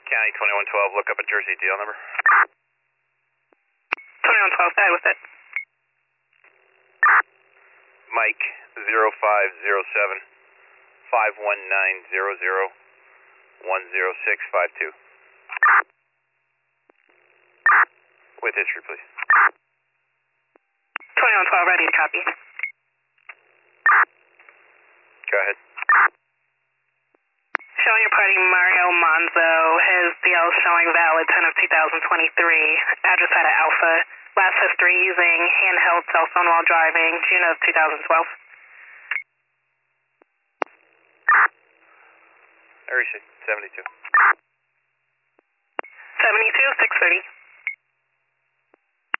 County 2112, look up a Jersey DL number. 2112, go ahead with it. Mike 0507 51900 10652. With history, please. 2112, ready to copy. Go ahead. Showing your party Mario Monzo, his DL showing valid 10 of 2023, address out of Alpha, last history using handheld cell phone while driving, June of 2012. I receive 72. 72, 630.